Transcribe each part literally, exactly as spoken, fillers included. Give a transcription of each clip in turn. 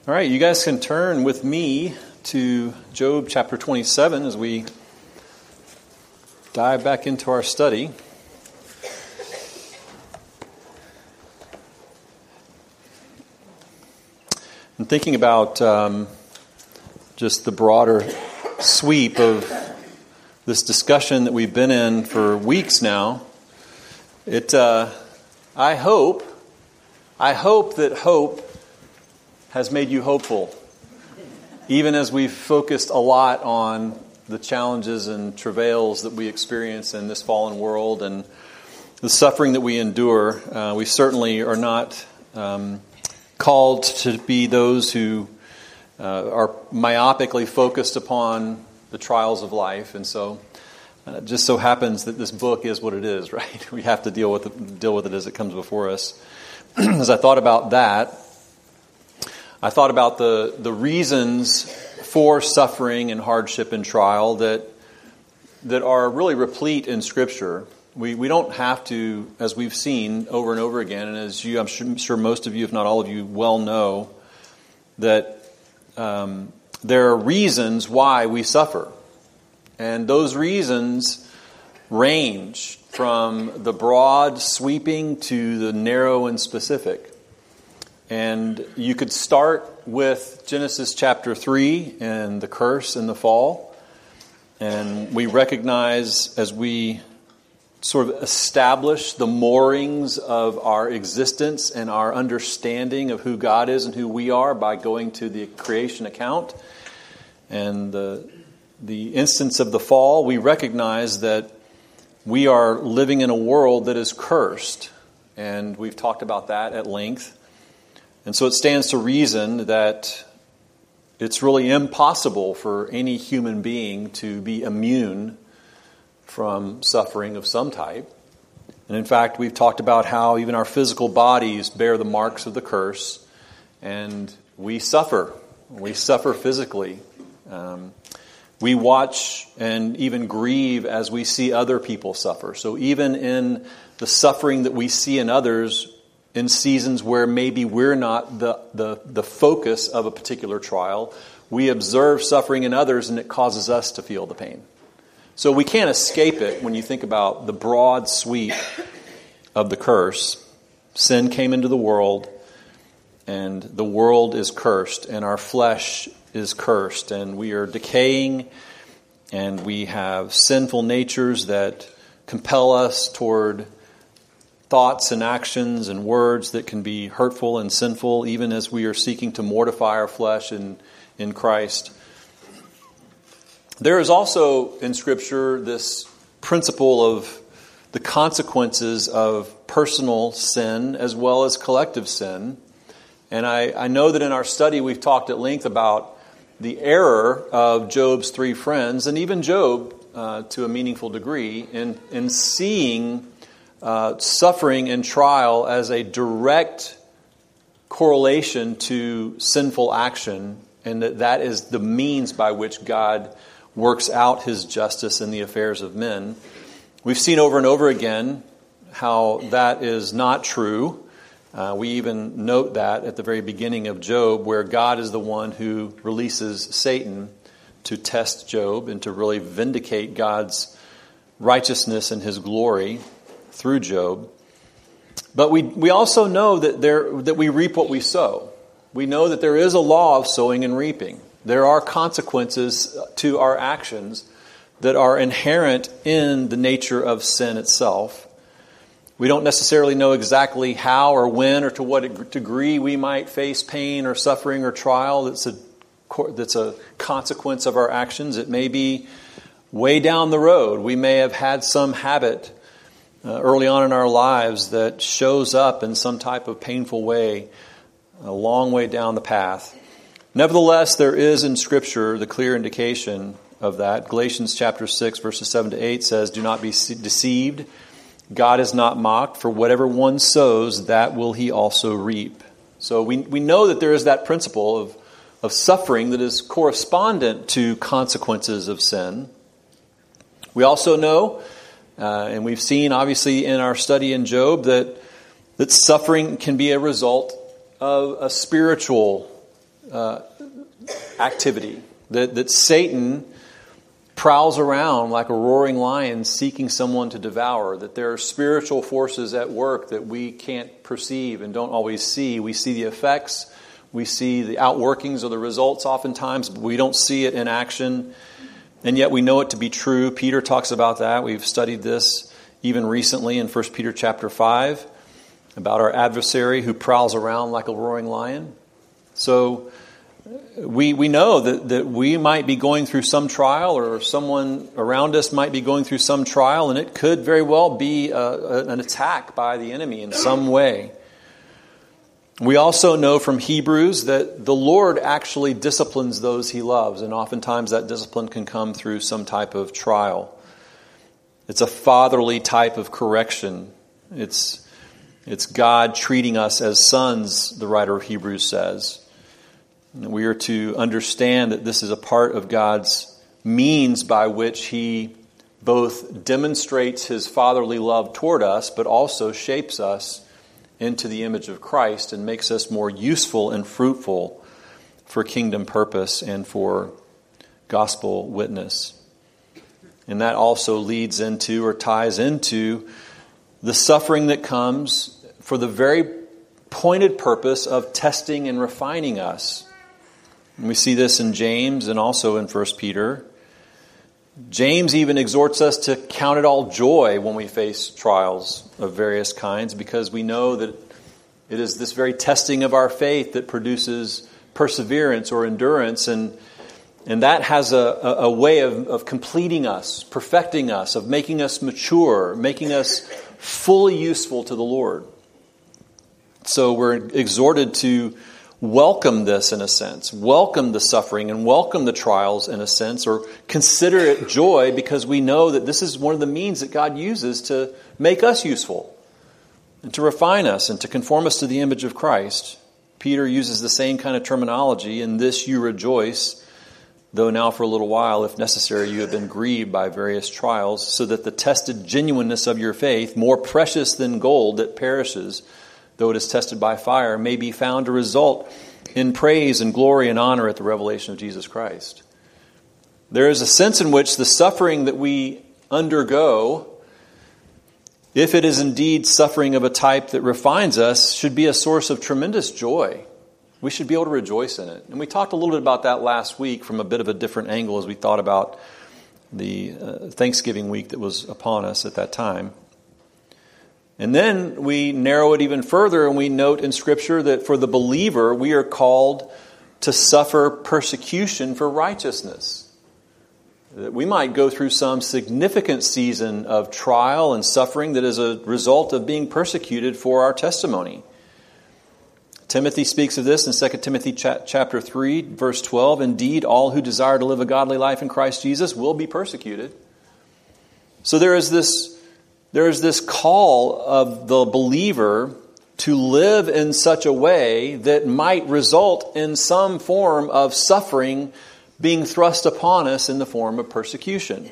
All right, you guys can turn with me to Job chapter twenty-seven as we dive back into our study. I'm thinking about um, just the broader sweep of this discussion that we've been in for weeks now. It, uh, I hope, I hope that hope has made you hopeful, even as we've focused a lot on the challenges and travails that we experience in this fallen world and the suffering that we endure. Uh, we certainly are not um, called to be those who uh, are myopically focused upon the trials of life, and so uh, it just so happens that this book is what it is, right? We have to deal with it, deal with it as it comes before us. As I thought about that, I thought about the, the reasons for suffering and hardship and trial that that are really replete in Scripture. We we don't have to, as we've seen over and over again, and as you, I'm sure, sure most of you, if not all of you, well know, that um, there are reasons why we suffer. And those reasons range from the broad, sweeping, to the narrow and specific. And you could start with Genesis chapter three and the curse and the fall. And we recognize as we sort of establish the moorings of our existence and our understanding of who God is and who we are by going to the creation account and the, the instance of the fall, we recognize that we are living in a world that is cursed. And we've talked about that at length. And so it stands to reason that it's really impossible for any human being to be immune from suffering of some type. And in fact, we've talked about how even our physical bodies bear the marks of the curse, and we suffer. We suffer physically. Um, we watch and even grieve as we see other people suffer. So even in the suffering that we see in others, in seasons where maybe we're not the, the, the focus of a particular trial, we observe suffering in others and it causes us to feel the pain. So we can't escape it when you think about the broad sweep of the curse. Sin came into the world and the world is cursed and our flesh is cursed and we are decaying and we have sinful natures that compel us toward thoughts and actions and words that can be hurtful and sinful, even as we are seeking to mortify our flesh in, in Christ. There is also in Scripture this principle of the consequences of personal sin as well as collective sin. And I, I know that in our study we've talked at length about the error of Job's three friends, and even Job uh, to a meaningful degree, in, in seeing Uh, suffering and trial as a direct correlation to sinful action, and that that is the means by which God works out His justice in the affairs of men. We've seen over and over again how that is not true. Uh, we even note that at the very beginning of Job, where God is the one who releases Satan to test Job and to really vindicate God's righteousness and His glory through Job. But we we also know that there that we reap what we sow. We know that there is a law of sowing and reaping. There are consequences to our actions that are inherent in the nature of sin itself. We don't necessarily know exactly how or when or to what degree we might face pain or suffering or trial that's a that's a consequence of our actions. It may be way down the road. We may have had some habit Uh, early on in our lives that shows up in some type of painful way a long way down the path. Nevertheless, there is in Scripture the clear indication of that. Galatians chapter six, verses seven to eight says, "Do not be deceived. God is not mocked, for whatever one sows, that will he also reap." So we we know that there is that principle of, of suffering that is correspondent to consequences of sin. We also know Uh, and we've seen, obviously, in our study in Job that that suffering can be a result of a spiritual uh, activity, that, that Satan prowls around like a roaring lion seeking someone to devour, that there are spiritual forces at work that we can't perceive and don't always see. We see the effects, we see the outworkings or the results oftentimes, but we don't see it in action, and yet we know it to be true. Peter talks about that. We've studied this even recently in First Peter chapter five, about our adversary who prowls around like a roaring lion. So we we know that, that we might be going through some trial, or someone around us might be going through some trial, and it could very well be a, a, an attack by the enemy in some way. We also know from Hebrews that the Lord actually disciplines those he loves, and oftentimes that discipline can come through some type of trial. It's a fatherly type of correction. It's, it's God treating us as sons, the writer of Hebrews says. We are to understand that this is a part of God's means by which he both demonstrates his fatherly love toward us, but also shapes us into the image of Christ and makes us more useful and fruitful for kingdom purpose and for gospel witness. And that also leads into or ties into the suffering that comes for the very pointed purpose of testing and refining us. And we see this in James and also in First Peter. James even exhorts us to count it all joy when we face trials of various kinds, because we know that it is this very testing of our faith that produces perseverance or endurance, and and that has a, a, a way of, of completing us, perfecting us, of making us mature, making us fully useful to the Lord. So we're exhorted to welcome this in a sense, welcome the suffering and welcome the trials in a sense, or consider it joy, because we know that this is one of the means that God uses to make us useful and to refine us and to conform us to the image of Christ. Peter uses the same kind of terminology, "In this you rejoice, though now for a little while, if necessary, you have been grieved by various trials, so that the tested genuineness of your faith, more precious than gold that perishes, though it is tested by fire, may be found to result in praise and glory and honor at the revelation of Jesus Christ." There is a sense in which the suffering that we undergo, if it is indeed suffering of a type that refines us, should be a source of tremendous joy. We should be able to rejoice in it. And we talked a little bit about that last week from a bit of a different angle as we thought about the uh, Thanksgiving week that was upon us at that time. And then we narrow it even further, and we note in Scripture that for the believer, we are called to suffer persecution for righteousness. That we might go through some significant season of trial and suffering that is a result of being persecuted for our testimony. Timothy speaks of this in Second Timothy chapter three, verse twelve. "Indeed, all who desire to live a godly life in Christ Jesus will be persecuted." So there is this There is this call of the believer to live in such a way that might result in some form of suffering being thrust upon us in the form of persecution.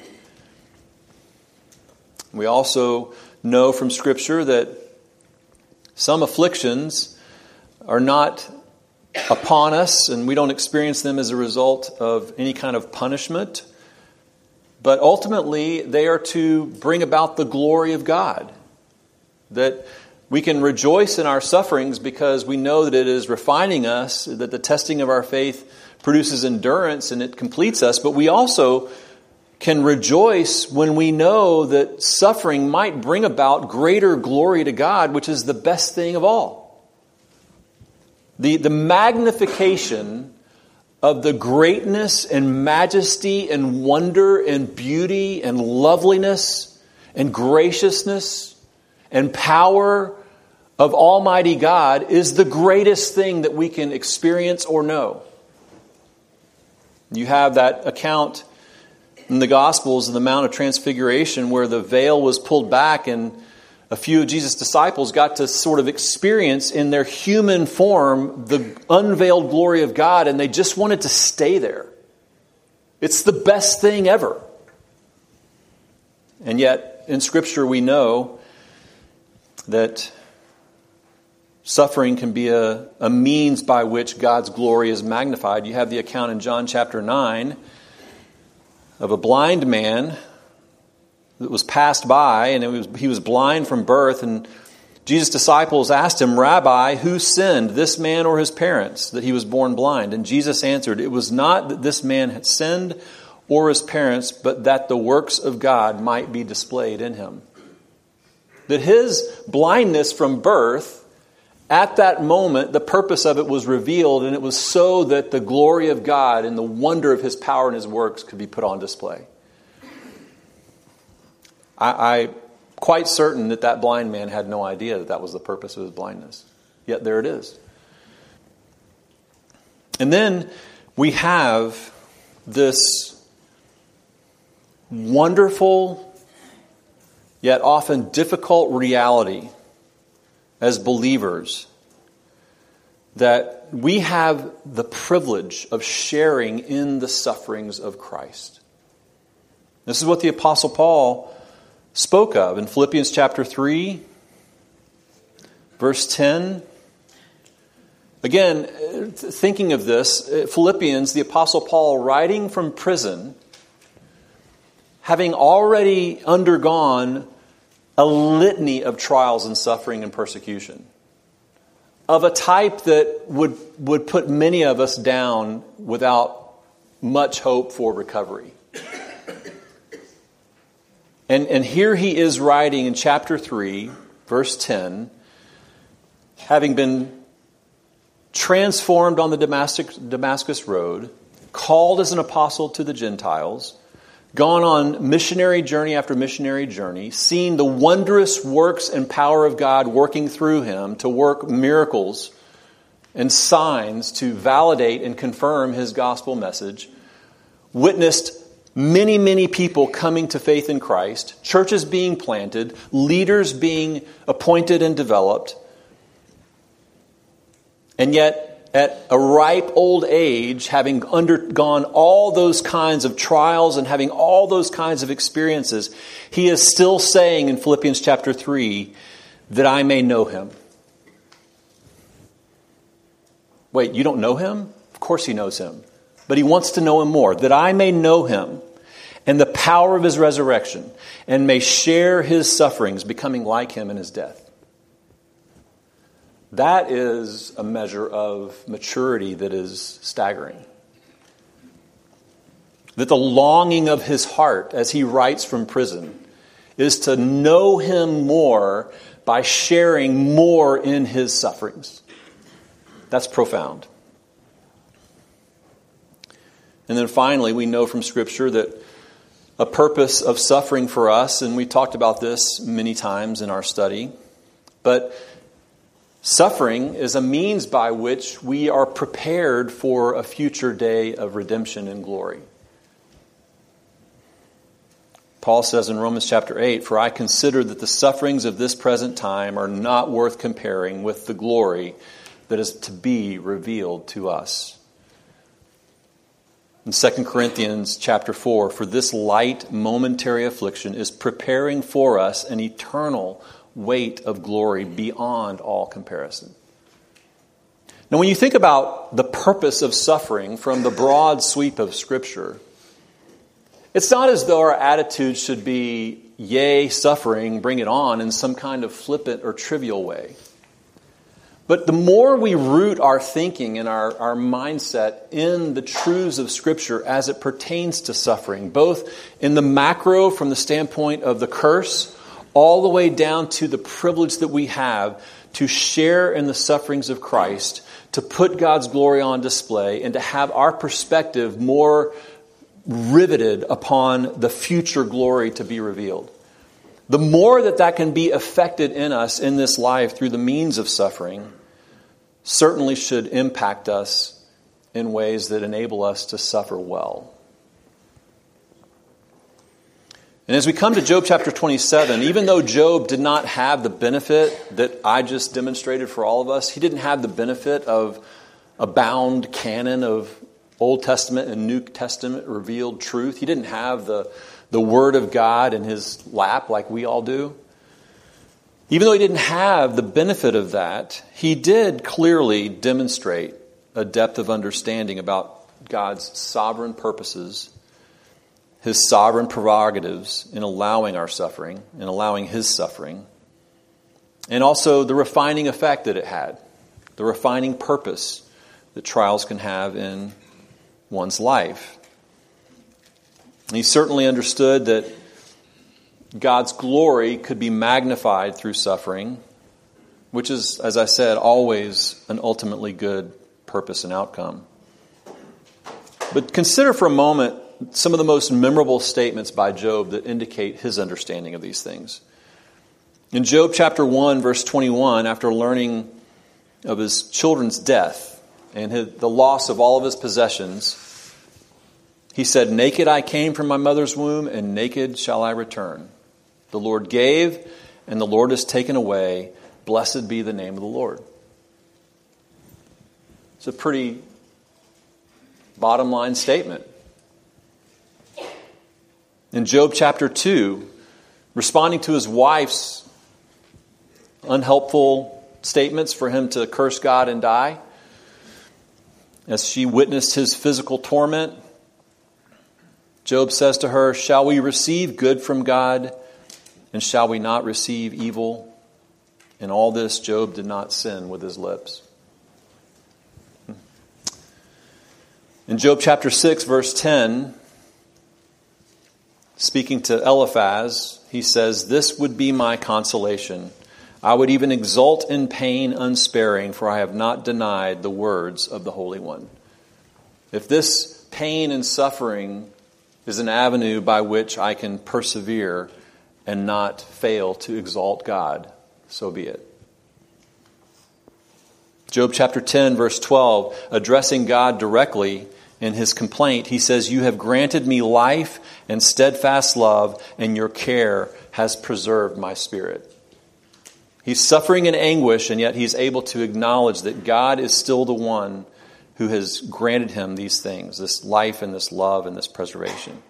We also know from Scripture that some afflictions are not upon us, and we don't experience them as a result of any kind of punishment. But ultimately, they are to bring about the glory of God. That we can rejoice in our sufferings because we know that it is refining us, that the testing of our faith produces endurance and it completes us. But we also can rejoice when we know that suffering might bring about greater glory to God, which is the best thing of all. The, the magnification of the greatness and majesty and wonder and beauty and loveliness and graciousness and power of Almighty God is the greatest thing that we can experience or know. You have that account in the Gospels of the Mount of Transfiguration where the veil was pulled back and a few of Jesus' disciples got to sort of experience in their human form the unveiled glory of God, and they just wanted to stay there. It's the best thing ever. And yet, in Scripture, we know that suffering can be a, a means by which God's glory is magnified. You have the account in John chapter nine of a blind man that was passed by, and it was, he was blind from birth, and Jesus' disciples asked him, "Rabbi, who sinned, this man or his parents, that he was born blind?" And Jesus answered, "It was not that this man had sinned or his parents, but that the works of God might be displayed in him." That his blindness from birth, at that moment, the purpose of it was revealed, and it was so that the glory of God and the wonder of his power and his works could be put on display. I, I'm quite certain that that blind man had no idea that that was the purpose of his blindness. Yet there it is. And then we have this wonderful, yet often difficult reality as believers that we have the privilege of sharing in the sufferings of Christ. This is what the Apostle Paul spoke of in Philippians chapter three, verse ten. Again, thinking of this, Philippians, the Apostle Paul writing from prison, having already undergone a litany of trials and suffering and persecution, of a type that would, would put many of us down without much hope for recovery. And, and here he is writing in chapter three, verse ten, having been transformed on the Damascus, Damascus road, called as an apostle to the Gentiles, gone on missionary journey after missionary journey, seen the wondrous works and power of God working through him to work miracles and signs to validate and confirm his gospel message, witnessed many, many people coming to faith in Christ, churches being planted, leaders being appointed and developed. And yet, at a ripe old age, having undergone all those kinds of trials and having all those kinds of experiences, he is still saying in Philippians chapter three, that I may know him. Wait, you don't know him? Of course he knows him. But he wants to know him more, that I may know him and the power of his resurrection, and may share his sufferings, becoming like him in his death. That is a measure of maturity that is staggering. That the longing of his heart, as he writes from prison, is to know him more by sharing more in his sufferings. That's profound. And then finally, we know from Scripture that a purpose of suffering for us, and we talked about this many times in our study, but suffering is a means by which we are prepared for a future day of redemption and glory. Paul says in Romans chapter eight, "For I consider that the sufferings of this present time are not worth comparing with the glory that is to be revealed to us." In Second Corinthians chapter four, "For this light momentary affliction is preparing for us an eternal weight of glory beyond all comparison." Now, when you think about the purpose of suffering from the broad sweep of Scripture, it's not as though our attitude should be, yay, suffering, bring it on, in some kind of flippant or trivial way. But the more we root our thinking and our, our mindset in the truths of Scripture as it pertains to suffering, both in the macro from the standpoint of the curse, all the way down to the privilege that we have to share in the sufferings of Christ, to put God's glory on display, and to have our perspective more riveted upon the future glory to be revealed. The more that that can be affected in us in this life through the means of suffering, certainly should impact us in ways that enable us to suffer well. And as we come to Job chapter twenty-seven, even though Job did not have the benefit that I just demonstrated for all of us, he didn't have the benefit of a bound canon of Old Testament and New Testament revealed truth. He didn't have the, the Word of God in his lap like we all do. Even though he didn't have the benefit of that, he did clearly demonstrate a depth of understanding about God's sovereign purposes, his sovereign prerogatives in allowing our suffering, in allowing his suffering, and also the refining effect that it had, the refining purpose that trials can have in one's life. And he certainly understood that God's glory could be magnified through suffering, which is, as I said, always an ultimately good purpose and outcome. But consider for a moment some of the most memorable statements by Job that indicate his understanding of these things. In Job chapter one, verse twenty-one, after learning of his children's death and his, the loss of all of his possessions, he said, "Naked I came from my mother's womb, and naked shall I return. The Lord gave, and the Lord has taken away. Blessed be the name of the Lord." It's a pretty bottom line statement. In Job chapter two, responding to his wife's unhelpful statements for him to curse God and die, as she witnessed his physical torment, Job says to her, "Shall we receive good from God, and shall we not receive evil?" In all this, Job did not sin with his lips. In Job chapter six, verse ten, speaking to Eliphaz, he says, "This would be my consolation. I would even exult in pain unsparing, for I have not denied the words of the Holy One." If this pain and suffering is an avenue by which I can persevere and not fail to exalt God, so be it. Job chapter ten, verse twelve, addressing God directly in his complaint, he says, "You have granted me life and steadfast love, and your care has preserved my spirit." He's suffering in anguish, and yet he's able to acknowledge that God is still the one who has granted him these things, this life and this love and this preservation.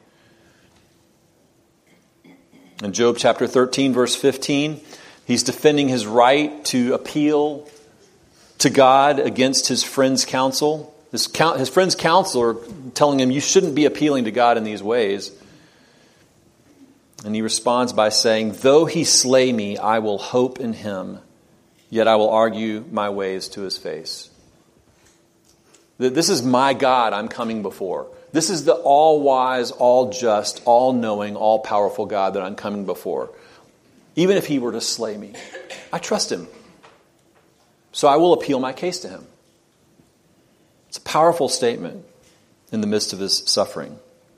In Job chapter thirteen, verse fifteen, he's defending his right to appeal to God against his friend's counsel. His, his friend's counsel are telling him, "You shouldn't be appealing to God in these ways." And he responds by saying, "Though he slay me, I will hope in him, yet I will argue my ways to his face." This is my God I'm coming before. This is the all-wise, all-just, all-knowing, all-powerful God that I'm coming before. Even if he were to slay me, I trust him. So I will appeal my case to him. It's a powerful statement in the midst of his suffering.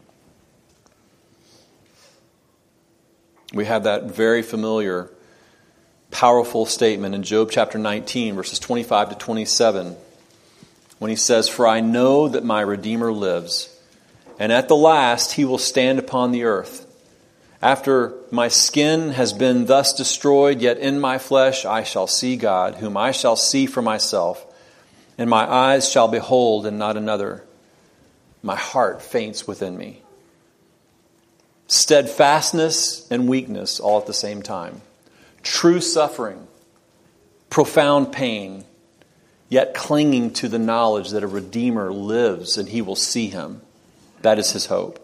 We have that very familiar, powerful statement in Job chapter nineteen, verses twenty-five to twenty-seven, when he says, "For I know that my Redeemer lives, and at the last he will stand upon the earth. After my skin has been thus destroyed, yet in my flesh I shall see God, whom I shall see for myself, and my eyes shall behold and not another. My heart faints within me." Steadfastness and weakness all at the same time. True suffering, profound pain, yet clinging to the knowledge that a Redeemer lives and he will see him. That is his hope.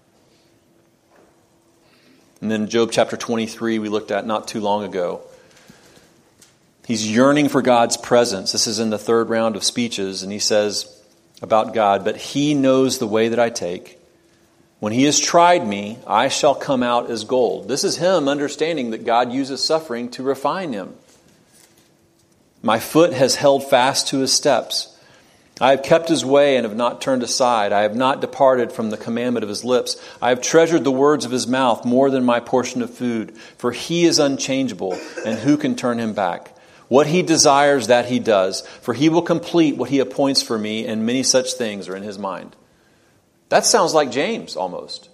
And then Job chapter twenty-three we looked at not too long ago. He's yearning for God's presence. This is in the third round of speeches, and he says about God, "But he knows the way that I take. When he has tried me, I shall come out as gold." This is him understanding that God uses suffering to refine him. "My foot has held fast to his steps. I have kept his way and have not turned aside. I have not departed from the commandment of his lips. I have treasured the words of his mouth more than my portion of food. For he is unchangeable, and who can turn him back? What he desires, that he does. For he will complete what he appoints for me, and many such things are in his mind." That sounds like James almost.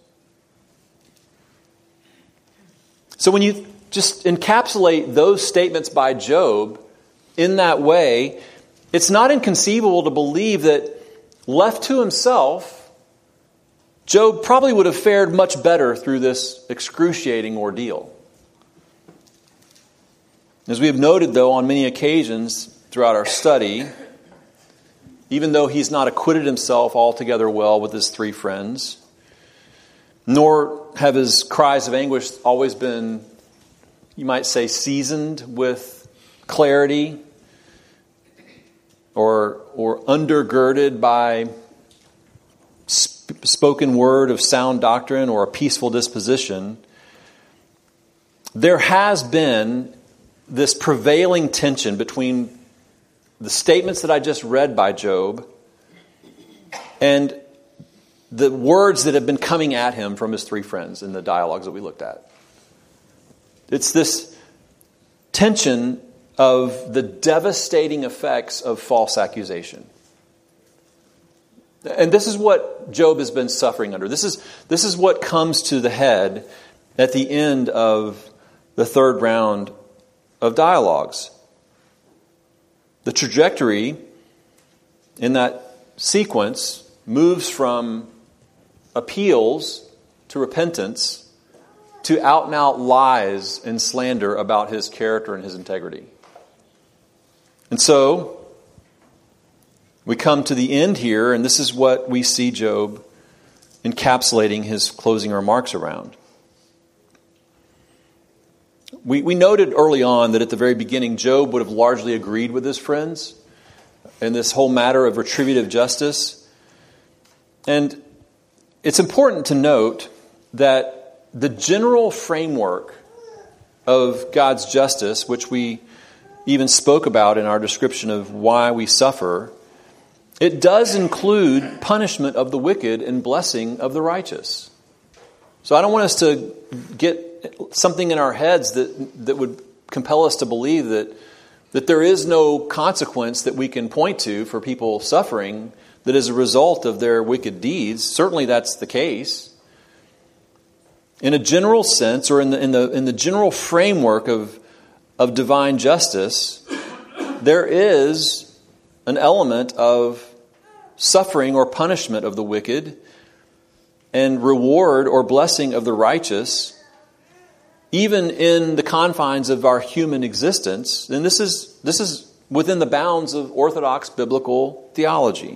So when you just encapsulate those statements by Job in that way, it's not inconceivable to believe that left to himself, Job probably would have fared much better through this excruciating ordeal. As we have noted, though, on many occasions throughout our study, even though he's not acquitted himself altogether well with his three friends, nor have his cries of anguish always been, you might say, seasoned with clarity or, or undergirded by sp- spoken word of sound doctrine or a peaceful disposition, there has been this prevailing tension between the statements that I just read by Job and the words that have been coming at him from his three friends in the dialogues that we looked at. It's this tension of the devastating effects of false accusation. And this is what Job has been suffering under. This is, this is what comes to the head at the end of the third round of dialogues. The trajectory in that sequence moves from appeals to repentance to out and out lies and slander about his character and his integrity. And so we come to the end here, and this is what we see Job encapsulating his closing remarks around. We, we noted early on that at the very beginning, Job would have largely agreed with his friends in this whole matter of retributive justice. And it's important to note that the general framework of God's justice, which we even spoke about in our description of why we suffer, it does include punishment of the wicked and blessing of the righteous. So I don't want us to get something in our heads that that would compel us to believe that that there is no consequence that we can point to for people suffering that is a result of their wicked deeds. Certainly that's the case. In a general sense, or in the in the in the general framework of of divine justice, there is an element of suffering or punishment of the wicked and reward or blessing of the righteous, even in the confines of our human existence. And this is this is within the bounds of orthodox biblical theology.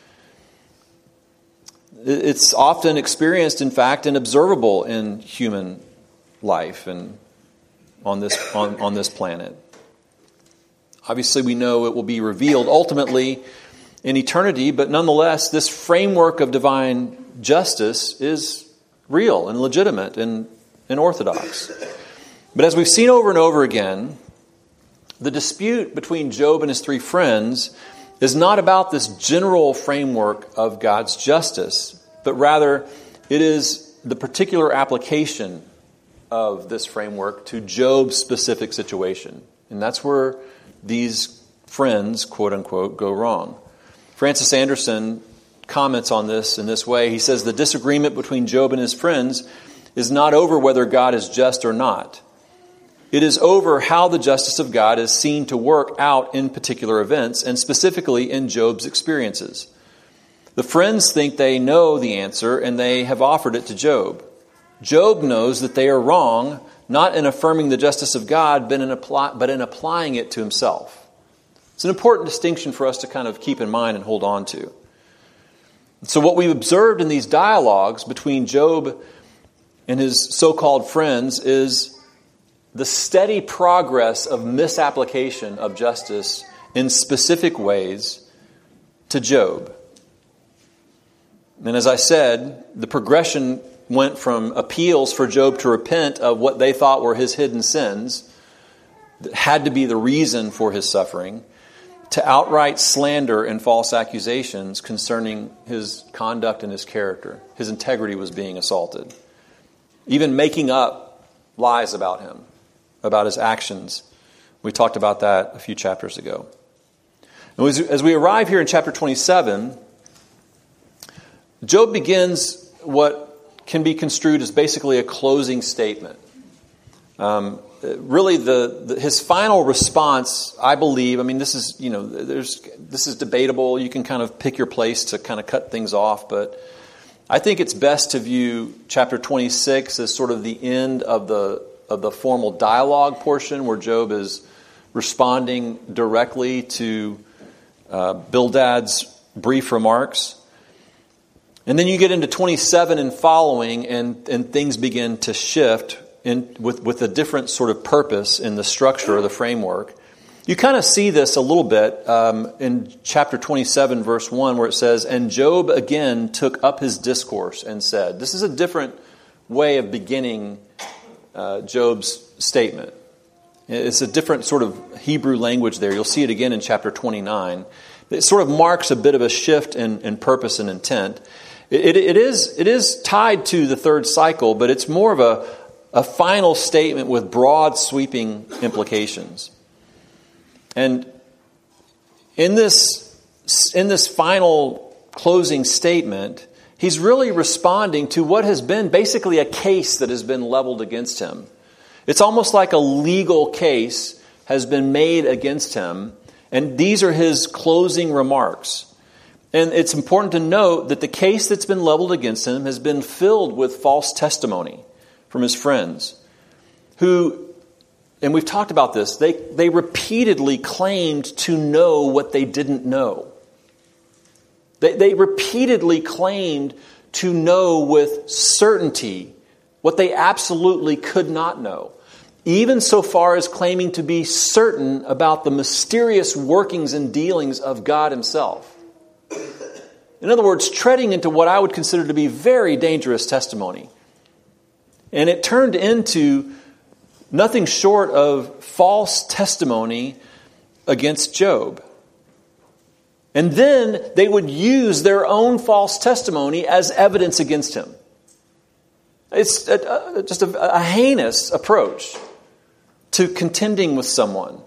It's often experienced, in fact, and observable in human life and on this on, on this planet. Obviously, we know it will be revealed ultimately in eternity, but nonetheless, this framework of divine justice is real and legitimate and, and orthodox. But as we've seen over and over again, the dispute between Job and his three friends is not about this general framework of God's justice, but rather it is the particular application of this framework to Job's specific situation. And that's where these friends, quote unquote, go wrong. Francis Anderson comments on this in this way. He says, the disagreement between Job and his friends is not over whether God is just or not. It is over how the justice of God is seen to work out in particular events, and specifically in Job's experiences. The friends think they know the answer, and they have offered it to Job. Job knows that they are wrong, not in affirming the justice of God, but in, apply, but in applying it to himself. It's an important distinction for us to kind of keep in mind and hold on to. So what we've observed in these dialogues between Job and his so-called friends is the steady progress of misapplication of justice in specific ways to Job. And as I said, the progression went from appeals for Job to repent of what they thought were his hidden sins, that had to be the reason for his suffering, to outright slander and false accusations concerning his conduct and his character. His integrity was being assaulted. Even making up lies about him, about his actions. We talked about that a few chapters ago. And as we arrive here in chapter twenty-seven, Job begins what can be construed as basically a closing statement. Um, really, the, the his final response, I believe, I mean, this is, you know, there's this is debatable. You can kind of pick your place to kind of cut things off, but I think it's best to view chapter twenty-six as sort of the end of the of the formal dialogue portion where Job is responding directly to uh, Bildad's brief remarks. And then you get into twenty-seven and following, and, and things begin to shift in, with, with a different sort of purpose in the structure or the framework. You kind of see this a little bit um, in chapter twenty-seven, verse one, where it says, "And Job again took up his discourse and said," this is a different way of beginning uh, Job's statement. It's a different sort of Hebrew language there. You'll see it again in chapter twenty-nine. It sort of marks a bit of a shift in, in purpose and intent. It, it, it is it is tied to the third cycle, but it's more of a, a final statement with broad sweeping implications. And in this in this final closing statement, he's really responding to what has been basically a case that has been leveled against him. It's almost like a legal case has been made against him, and these are his closing remarks. And it's important to note that the case that's been leveled against him has been filled with false testimony from his friends who, and we've talked about this, they, they repeatedly claimed to know what they didn't know. They, they repeatedly claimed to know with certainty what they absolutely could not know, even so far as claiming to be certain about the mysterious workings and dealings of God himself. In other words, treading into what I would consider to be very dangerous testimony. And it turned into nothing short of false testimony against Job. And then they would use their own false testimony as evidence against him. It's a, a, just a, a heinous approach to contending with someone.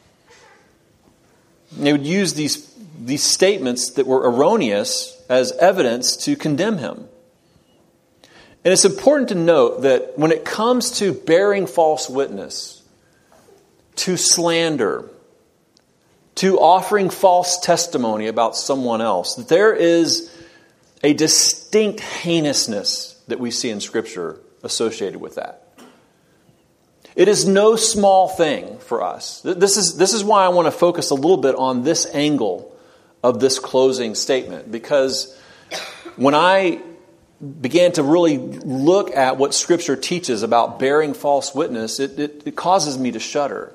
They would use these, these statements that were erroneous as evidence to condemn him. And it's important to note that when it comes to bearing false witness, to slander, to offering false testimony about someone else, that there is a distinct heinousness that we see in Scripture associated with that. It is no small thing for us. This is, this is why I want to focus a little bit on this angle of this closing statement, because when I began to really look at what Scripture teaches about bearing false witness, it, it, it causes me to shudder.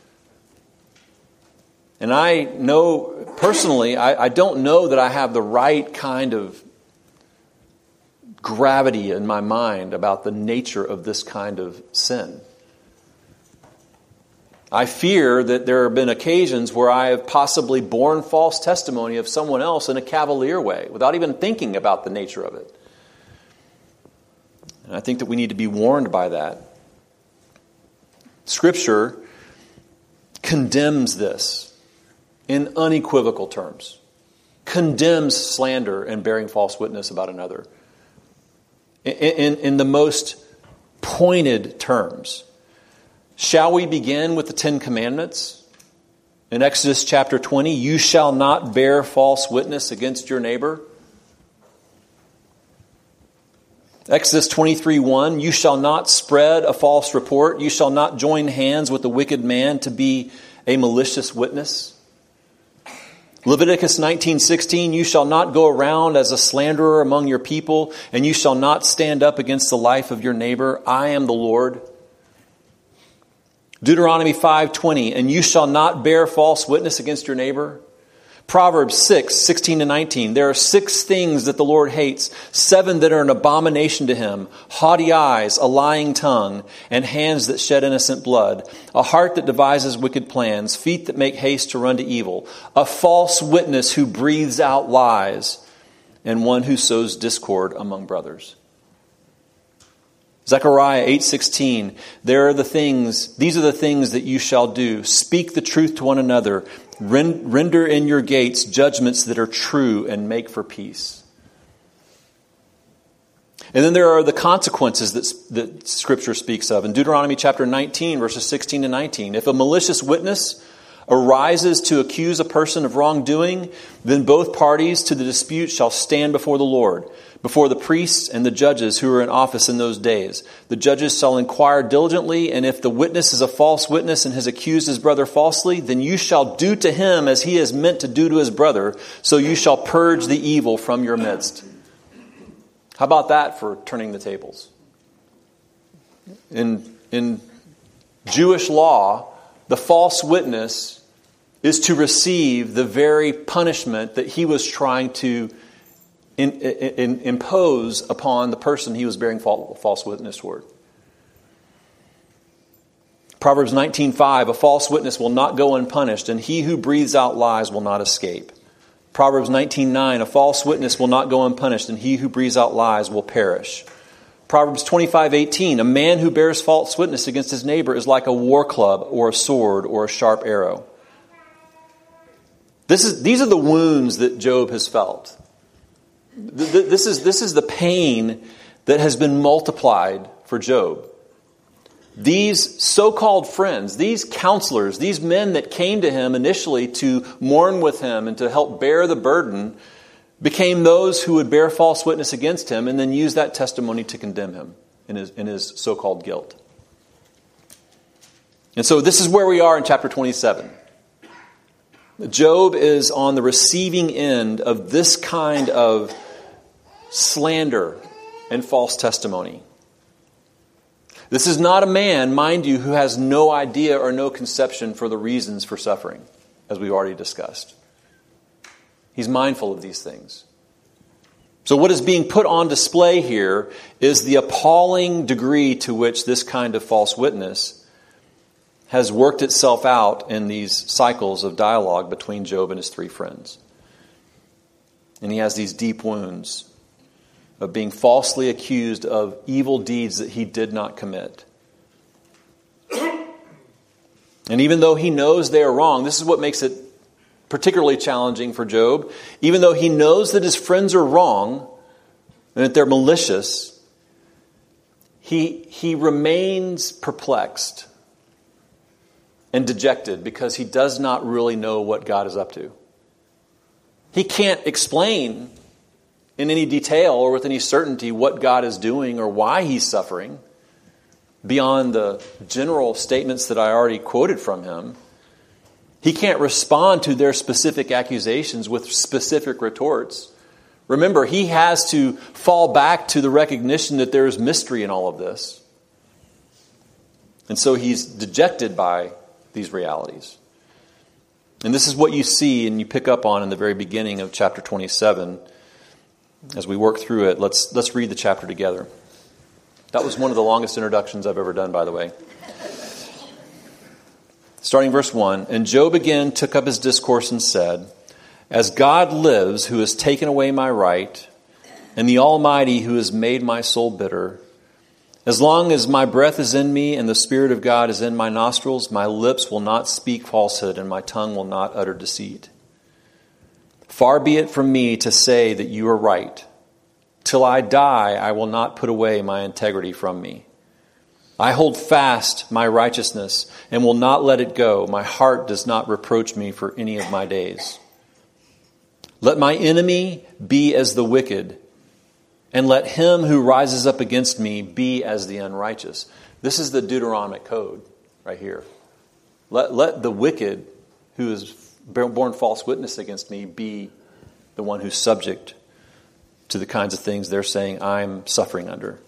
And I know, personally, I, I don't know that I have the right kind of gravity in my mind about the nature of this kind of sin. I fear that there have been occasions where I have possibly borne false testimony of someone else in a cavalier way, without even thinking about the nature of it. And I think that we need to be warned by that. Scripture condemns this in unequivocal terms. Condemns slander and bearing false witness about another. In, in, in the most pointed terms. Shall we begin with the Ten Commandments? In Exodus chapter twenty, you shall not bear false witness against your neighbor. Exodus twenty-three one, you shall not spread a false report. You shall not join hands with a wicked man to be a malicious witness. Leviticus nineteen sixteen, you shall not go around as a slanderer among your people, and you shall not stand up against the life of your neighbor. I am the Lord. Deuteronomy five twenty, and you shall not bear false witness against your neighbor. Proverbs six sixteen to nineteen, there are six things that the Lord hates, seven that are an abomination to him: haughty eyes, a lying tongue, and hands that shed innocent blood, a heart that devises wicked plans, feet that make haste to run to evil, a false witness who breathes out lies, and one who sows discord among brothers. Zechariah eight sixteen, there are the things, these are the things that you shall do. Speak the truth to one another. Render in your gates judgments that are true and make for peace. And then there are the consequences that, that Scripture speaks of. In Deuteronomy chapter nineteen, verses sixteen to nineteen, if a malicious witness arises to accuse a person of wrongdoing, then both parties to the dispute shall stand before the Lord, before the priests and the judges who are in office in those days. The judges shall inquire diligently, and if the witness is a false witness and has accused his brother falsely, then you shall do to him as he has meant to do to his brother, so you shall purge the evil from your midst. How about that for turning the tables? In, in Jewish law, the false witness is to receive the very punishment that he was trying to in, in, impose upon the person he was bearing false witness toward. Proverbs nineteen five, a false witness will not go unpunished, and he who breathes out lies will not escape. Proverbs nineteen nine, a false witness will not go unpunished, and he who breathes out lies will perish. Proverbs twenty-five eighteen, a man who bears false witness against his neighbor is like a war club or a sword or a sharp arrow. This is, these are the wounds that Job has felt. This is, this is the pain that has been multiplied for Job. These so-called friends, these counselors, these men that came to him initially to mourn with him and to help bear the burden, became those who would bear false witness against him and then use that testimony to condemn him in his, in his so-called guilt. And so this is where we are in chapter twenty-seven. Job is on the receiving end of this kind of slander and false testimony. This is not a man, mind you, who has no idea or no conception for the reasons for suffering, as we've already discussed. He's mindful of these things. So what is being put on display here is the appalling degree to which this kind of false witness has worked itself out in these cycles of dialogue between Job and his three friends. And he has these deep wounds of being falsely accused of evil deeds that he did not commit. And even though he knows they are wrong, this is what makes it particularly challenging for Job. Even though he knows that his friends are wrong and that they're malicious, he, he remains perplexed and dejected because he does not really know what God is up to. He can't explain in any detail or with any certainty what God is doing or why he's suffering beyond the general statements that I already quoted from him. He can't respond to their specific accusations with specific retorts. Remember, he has to fall back to the recognition that there is mystery in all of this. And so he's dejected by these realities. And this is what you see and you pick up on in the very beginning of chapter twenty-seven. As we work through it, let's let's read the chapter together. That was one of the longest introductions I've ever done, by the way. Starting verse one, and Job again took up his discourse and said, as God lives, who has taken away my right, and the Almighty who has made my soul bitter, as long as my breath is in me and the Spirit of God is in my nostrils, my lips will not speak falsehood and my tongue will not utter deceit. Far be it from me to say that you are right. Till I die, I will not put away my integrity from me. I hold fast my righteousness and will not let it go. My heart does not reproach me for any of my days. Let my enemy be as the wicked, and let him who rises up against me be as the unrighteous. This is the Deuteronomic code right here. Let, let the wicked who is borne false witness against me be the one who's subject to the kinds of things they're saying I'm suffering under.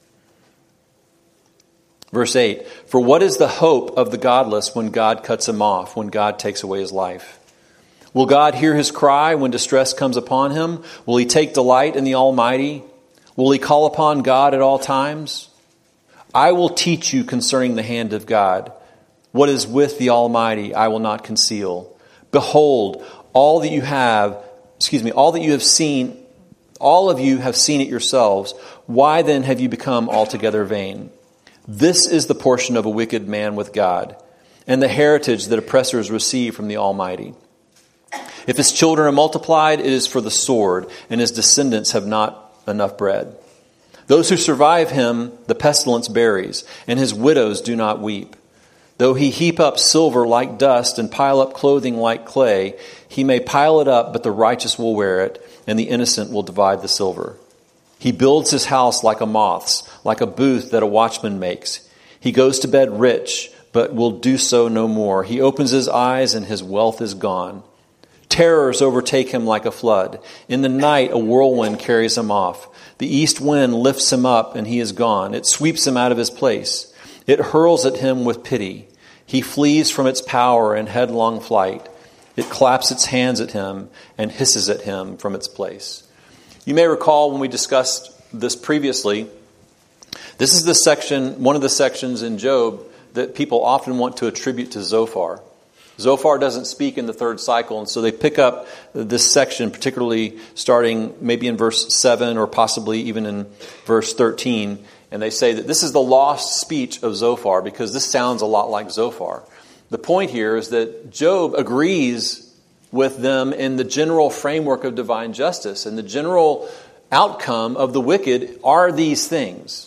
Verse eight, for what is the hope of the godless when God cuts him off, when God takes away his life? Will God hear his cry when distress comes upon him? Will he take delight in the Almighty? Will he call upon God at all times? I will teach you concerning the hand of God. What is with the Almighty, I will not conceal. Behold, all that you have, excuse me, all that you have seen, all of you have seen it yourselves. Why then have you become altogether vain? This is the portion of a wicked man with God, and the heritage that oppressors receive from the Almighty. If his children are multiplied, it is for the sword, and his descendants have not enough bread. Those who survive him, the pestilence buries, and his widows do not weep. Though he heap up silver like dust and pile up clothing like clay, he may pile it up, but the righteous will wear it, and the innocent will divide the silver. He builds his house like a moth's, like a booth that a watchman makes. He goes to bed rich, but will do so no more. He opens his eyes, and his wealth is gone. Terrors overtake him like a flood. In the night, a whirlwind carries him off. The east wind lifts him up, and he is gone. It sweeps him out of his place. It hurls at him with pity. He flees from its power in headlong flight. It claps its hands at him and hisses at him from its place. You may recall when we discussed this previously, this is the section, one of the sections in Job that people often want to attribute to Zophar. Zophar doesn't speak in the third cycle, and so they pick up this section, particularly starting maybe in verse seven or possibly even in verse thirteen, and they say that this is the lost speech of Zophar because this sounds a lot like Zophar. The point here is that Job agrees with them in the general framework of divine justice, and the general outcome of the wicked are these things.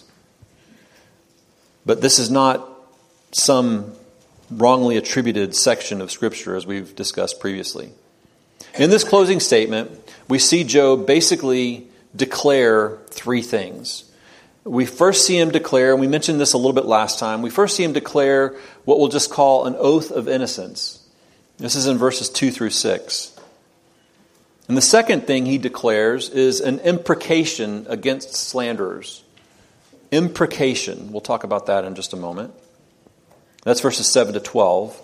But this is not some wrongly attributed section of Scripture, as we've discussed previously. In this closing statement, we see Job basically declare three things. We first see him declare, and we mentioned this a little bit last time, we first see him declare what we'll just call an oath of innocence. This is in verses two through six. And the second thing he declares is an imprecation against slanderers. Imprecation. We'll talk about that in just a moment. That's verses seven to twelve.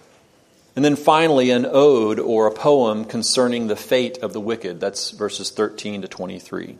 And then finally, an ode or a poem concerning the fate of the wicked. That's verses thirteen to twenty-three.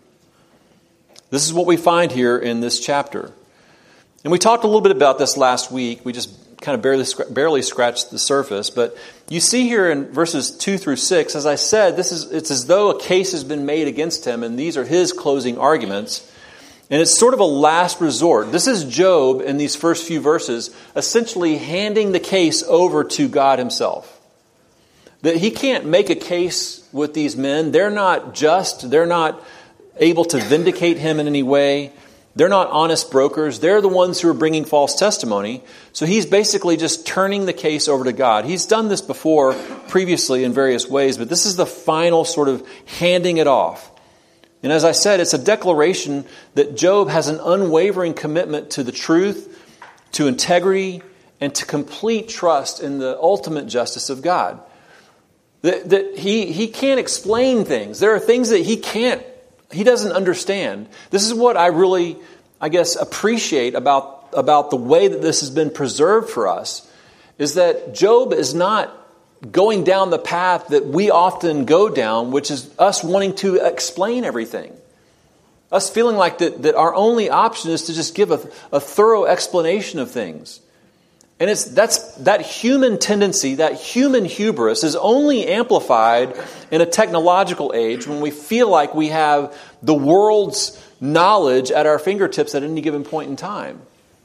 This is what we find here in this chapter. And we talked a little bit about this last week. We just kind of barely barely scratched the surface. But you see here in verses two through six, as I said, this is it's as though a case has been made against him, and these are his closing arguments. And it's sort of a last resort. This is Job in these first few verses essentially handing the case over to God himself. That he can't make a case with these men. They're not just. They're not able to vindicate him in any way. They're not honest brokers. They're the ones who are bringing false testimony. So he's basically just turning the case over to God. He's done this before, previously in various ways, but this is the final sort of handing it off. And as I said, it's a declaration that Job has an unwavering commitment to the truth, to integrity, and to complete trust in the ultimate justice of God. That, that he, he can't explain things. There are things that he can't, he doesn't understand. This is what I really, I guess, appreciate about, about the way that this has been preserved for us, is that Job is not going down the path that we often go down, which is us wanting to explain everything. Us feeling like that, that our only option is to just give a, a thorough explanation of things. And it's that's that human tendency, that human hubris is only amplified in a technological age when we feel like we have the world's knowledge at our fingertips at any given point in time.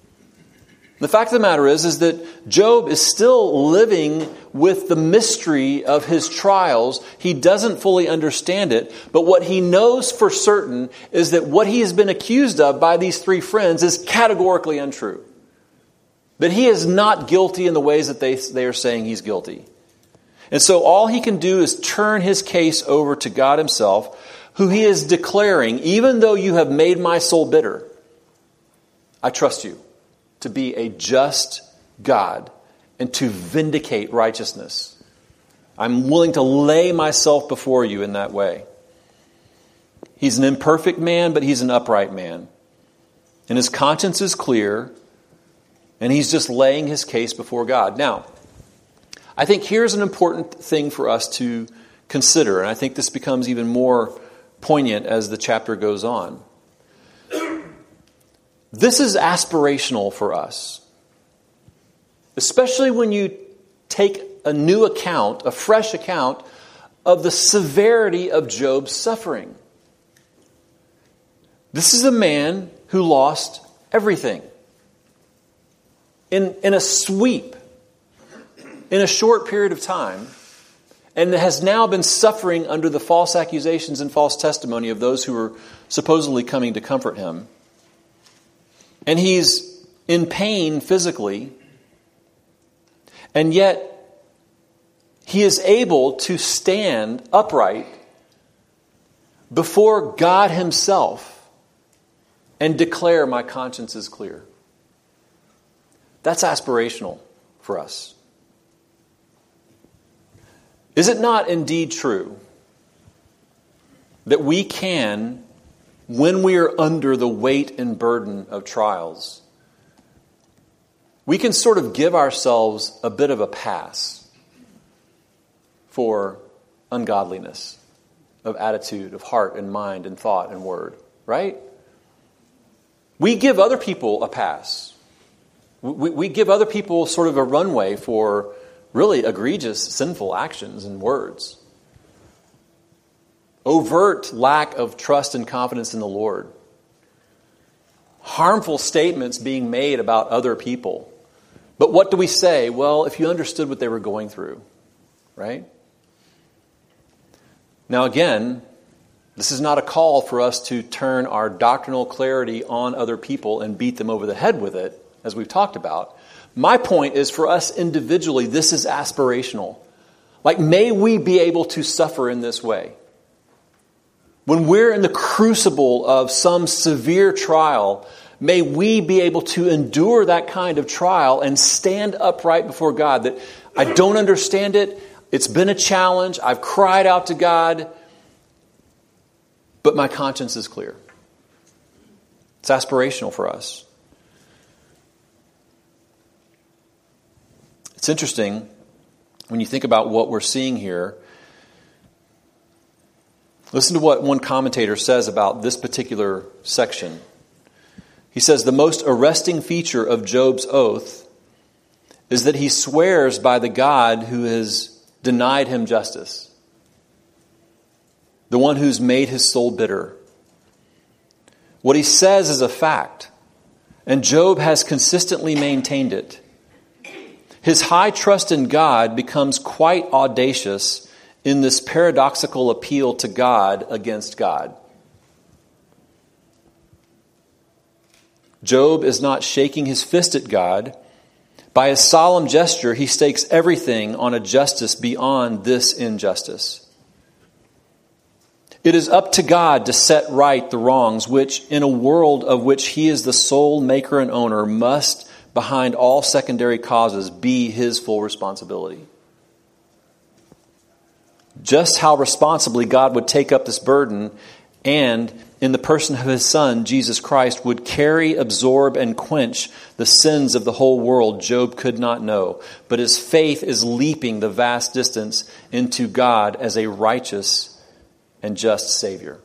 The fact of the matter is, is that Job is still living with the mystery of his trials. He doesn't fully understand it, but what he knows for certain is that what he has been accused of by these three friends is categorically untrue. That he is not guilty in the ways that they, they are saying he's guilty. And so all he can do is turn his case over to God himself, who he is declaring, even though you have made my soul bitter, I trust you to be a just God and to vindicate righteousness. I'm willing to lay myself before you in that way. He's an imperfect man, but he's an upright man. And his conscience is clear, and he's just laying his case before God. Now, I think here's an important thing for us to consider, and I think this becomes even more poignant as the chapter goes on. This is aspirational for us, especially when you take a new account, a fresh account of the severity of Job's suffering. This is a man who lost everything in, in a sweep, in a short period of time, and has now been suffering under the false accusations and false testimony of those who were supposedly coming to comfort him. And he's in pain physically. And yet, he is able to stand upright before God himself and declare, my conscience is clear. That's aspirational for us. Is it not indeed true that we can, when we are under the weight and burden of trials, we can sort of give ourselves a bit of a pass for ungodliness of attitude, of heart and mind and thought and word, right? We give other people a pass. We, we give other people sort of a runway for really egregious, sinful actions and words. Overt lack of trust and confidence in the Lord. Harmful statements being made about other people. But what do we say? Well, if you understood what they were going through, right? Now again, this is not a call for us to turn our doctrinal clarity on other people and beat them over the head with it, as we've talked about. My point is, for us individually, this is aspirational. Like, may we be able to suffer in this way. When we're in the crucible of some severe trial, may we be able to endure that kind of trial and stand upright before God. That I don't understand it. It's been a challenge. I've cried out to God. But my conscience is clear. It's aspirational for us. It's interesting when you think about what we're seeing here. Listen to what one commentator says about this particular section. He says, the most arresting feature of Job's oath is that he swears by the God who has denied him justice, the one who's made his soul bitter. What he says is a fact, and Job has consistently maintained it. His high trust in God becomes quite audacious in this paradoxical appeal to God against God. Job is not shaking his fist at God. By a solemn gesture, he stakes everything on a justice beyond this injustice. It is up to God to set right the wrongs which, in a world of which he is the sole maker and owner, must, behind all secondary causes, be his full responsibility. Just how responsibly God would take up this burden and, in the person of his Son, Jesus Christ, would carry, absorb, and quench the sins of the whole world, Job could not know. But his faith is leaping the vast distance into God as a righteous and just Savior.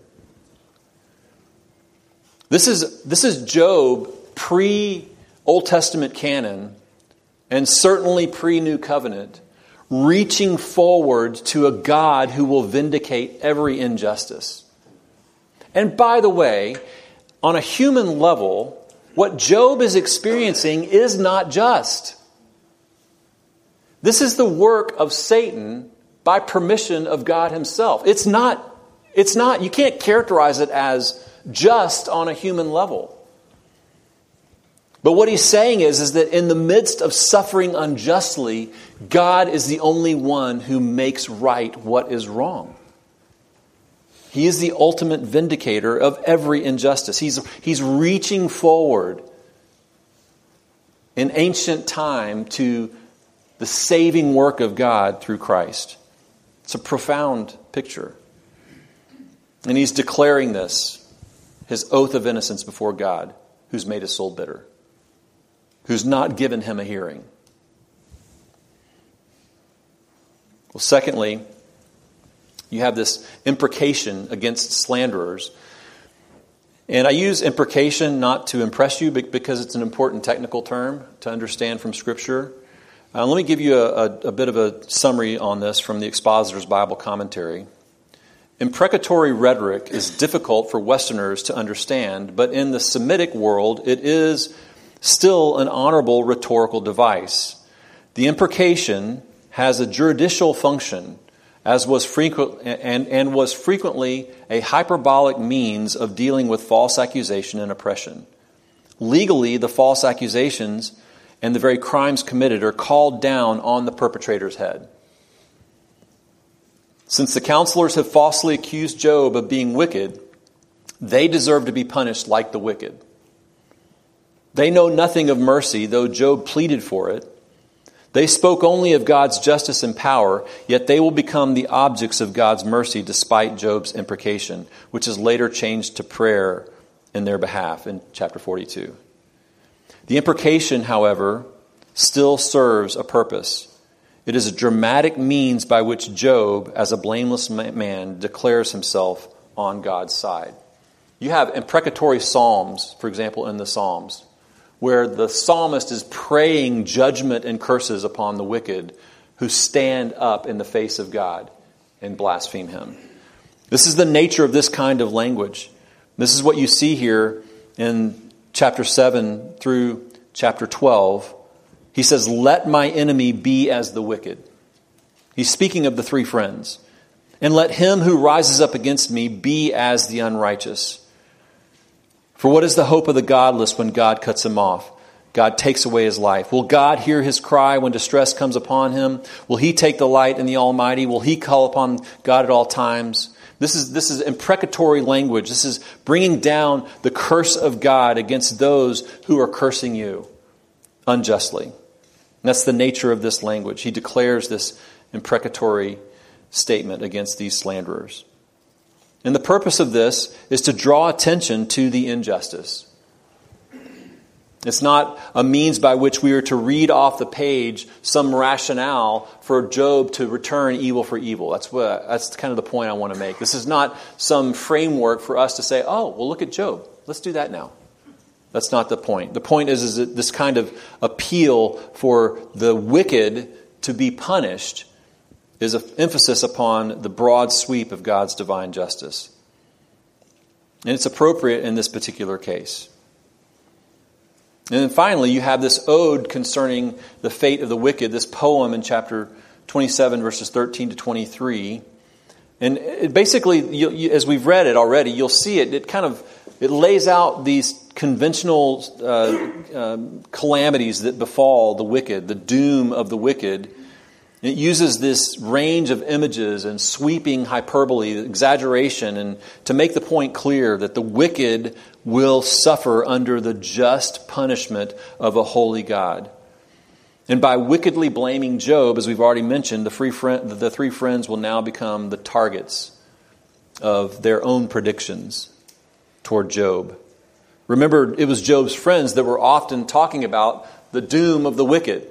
This is, this is Job pre-Old Testament canon, and certainly pre-New Covenant, reaching forward to a God who will vindicate every injustice. And by the way, on a human level, what Job is experiencing is not just. This is the work of Satan by permission of God himself. It's not, it's not, you can't characterize it as just on a human level. But what he's saying is, is that in the midst of suffering unjustly, God is the only one who makes right what is wrong. He is the ultimate vindicator of every injustice. He's, he's reaching forward in ancient time to the saving work of God through Christ. It's a profound picture. And he's declaring this, his oath of innocence before God, who's made his soul bitter, who's not given him a hearing. Well, secondly, you have this imprecation against slanderers. And I use imprecation not to impress you, but because it's an important technical term to understand from Scripture. Uh, let me give you a, a, a bit of a summary on this from the Expositor's Bible Commentary. Imprecatory rhetoric is difficult for Westerners to understand, but in the Semitic world, it is still an honorable rhetorical device. The imprecation has a juridical function, as was frequent and, and was frequently a hyperbolic means of dealing with false accusation and oppression. Legally, the false accusations and the very crimes committed are called down on the perpetrator's head. Since the counselors have falsely accused Job of being wicked, they deserve to be punished like the wicked. They know nothing of mercy, though Job pleaded for it. They spoke only of God's justice and power, yet they will become the objects of God's mercy despite Job's imprecation, which is later changed to prayer in their behalf in chapter forty-two. The imprecation, however, still serves a purpose. It is a dramatic means by which Job, as a blameless man, declares himself on God's side. You have imprecatory psalms, for example, in the Psalms, where the psalmist is praying judgment and curses upon the wicked who stand up in the face of God and blaspheme him. This is the nature of this kind of language. This is what you see here in chapter seven through chapter twelve. He says, "Let my enemy be as the wicked." He's speaking of the three friends. "And let him who rises up against me be as the unrighteous. For what is the hope of the godless when God cuts him off? God takes away his life. Will God hear his cry when distress comes upon him? Will he take delight in the Almighty? Will he call upon God at all times?" This is, this is imprecatory language. This is bringing down the curse of God against those who are cursing you unjustly. And that's the nature of this language. He declares this imprecatory statement against these slanderers. And the purpose of this is to draw attention to the injustice. It's not a means by which we are to read off the page some rationale for Job to return evil for evil. That's what, that's kind of the point I want to make. This is not some framework for us to say, oh, well, look at Job. Let's do that now. That's not the point. The point is, is that this kind of appeal for the wicked to be punished is an emphasis upon the broad sweep of God's divine justice. And it's appropriate in this particular case. And then finally, you have this ode concerning the fate of the wicked, this poem in chapter twenty-seven, verses thirteen to twenty-three. And it basically, you, you, as we've read it already, you'll see it, it kind of, it lays out these conventional uh, uh, calamities that befall the wicked, the doom of the wicked. It uses this range of images and sweeping hyperbole, exaggeration, and to make the point clear that the wicked will suffer under the just punishment of a holy God. And by wickedly blaming Job, as we've already mentioned, the, free friend, the three friends will now become the targets of their own predictions toward Job. Remember, it was Job's friends that were often talking about the doom of the wicked.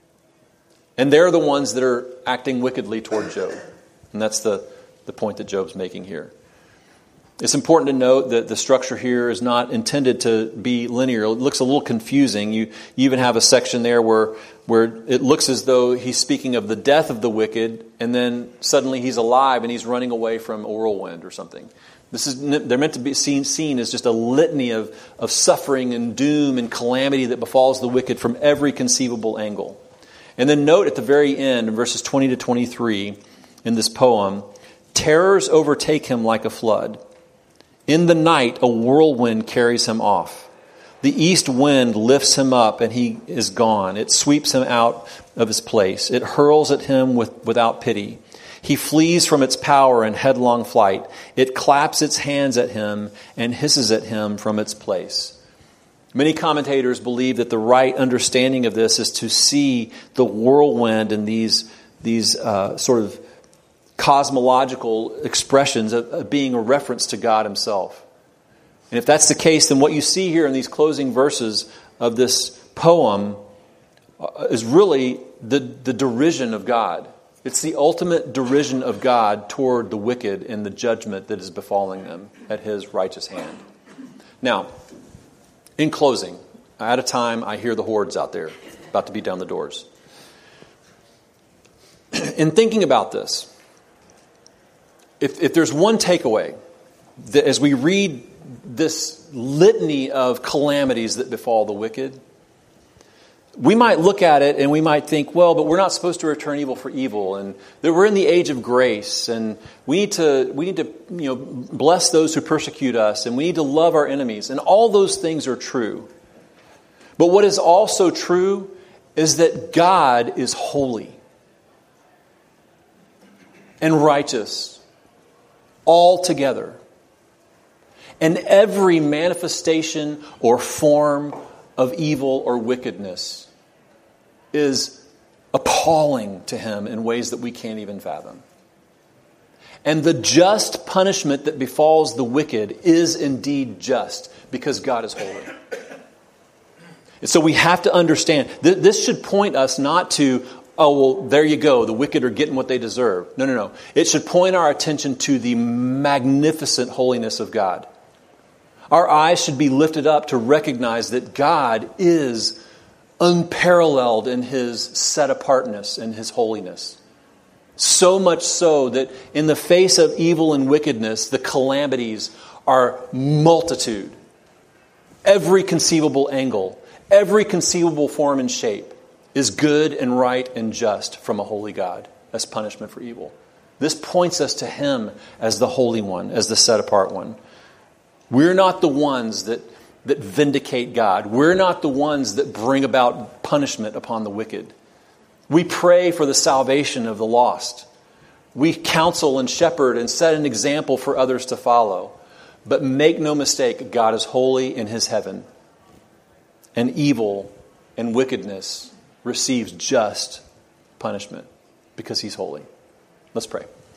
And they're the ones that are acting wickedly toward Job. And that's the, the point that Job's making here. It's important to note that the structure here is not intended to be linear. It looks a little confusing. You, you even have a section there where, where it looks as though he's speaking of the death of the wicked, and then suddenly he's alive and he's running away from a whirlwind or something. This is they're meant to be seen, seen as just a litany of, of suffering and doom and calamity that befalls the wicked from every conceivable angle. And then note at the very end, in verses twenty to twenty-three, in this poem, terrors overtake him like a flood. In the night, a whirlwind carries him off. The east wind lifts him up and he is gone. It sweeps him out of his place. It hurls at him with, without pity. He flees from its power in headlong flight. It claps its hands at him and hisses at him from its place. Many commentators believe that the right understanding of this is to see the whirlwind and these, these uh, sort of cosmological expressions of, of being a reference to God himself. And if that's the case, then what you see here in these closing verses of this poem is really the, the derision of God. It's the ultimate derision of God toward the wicked in the judgment that is befalling them at his righteous hand. Now, in closing, at a time I hear the hordes out there about to beat down the doors. In thinking about this, if, if there's one takeaway, that as we read this litany of calamities that befall the wicked, we might look at it and we might think, well, but we're not supposed to return evil for evil, and that we're in the age of grace, and we need to we need to you know bless those who persecute us, and we need to love our enemies, and all those things are true. But what is also true is that God is holy and righteous altogether. And every manifestation or form of evil or wickedness is appalling to him in ways that we can't even fathom. And the just punishment that befalls the wicked is indeed just because God is holy. And so we have to understand, th- this should point us not to, oh, well, there you go, the wicked are getting what they deserve. No, no, no. It should point our attention to the magnificent holiness of God. Our eyes should be lifted up to recognize that God is unparalleled in His set-apartness and His holiness. So much so that in the face of evil and wickedness, the calamities are multitude. Every conceivable angle, every conceivable form and shape is good and right and just from a holy God as punishment for evil. This points us to Him as the Holy One, as the set-apart one. We're not the ones that, that vindicate God. We're not the ones that bring about punishment upon the wicked. We pray for the salvation of the lost. We counsel and shepherd and set an example for others to follow. But make no mistake, God is holy in His heaven. And evil and wickedness receives just punishment because He's holy. Let's pray.